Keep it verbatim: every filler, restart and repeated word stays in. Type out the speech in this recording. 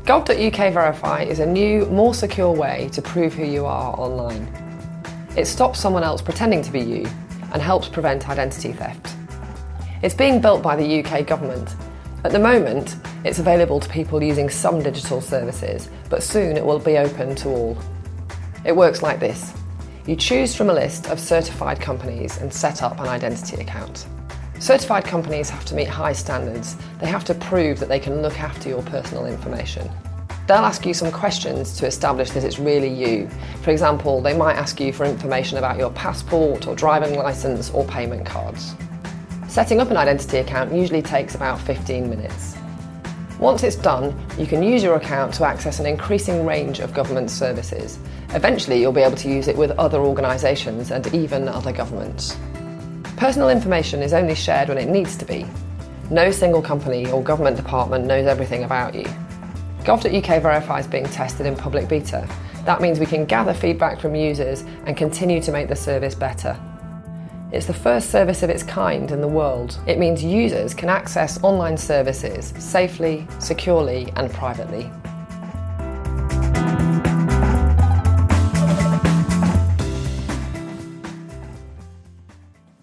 gov dot U K Verify is a new, more secure way to prove who you are online. It stops someone else pretending to be you and helps prevent identity theft. It's being built by the U K government. At the moment, it's available to people using some digital services, but soon it will be open to all. It works like this. You choose from a list of certified companies and set up an identity account. Certified companies have to meet high standards. They have to prove that they can look after your personal information. They'll ask you some questions to establish that it's really you. For example, they might ask you for information about your passport or driving licence or payment cards. Setting up an identity account usually takes about fifteen minutes. Once it's done, you can use your account to access an increasing range of government services. Eventually, you'll be able to use it with other organisations and even other governments. Personal information is only shared when it needs to be. No single company or government department knows everything about you. gov dot U K Verify is being tested in public beta. That means we can gather feedback from users and continue to make the service better. It's the first service of its kind in the world. It means users can access online services safely, securely and privately.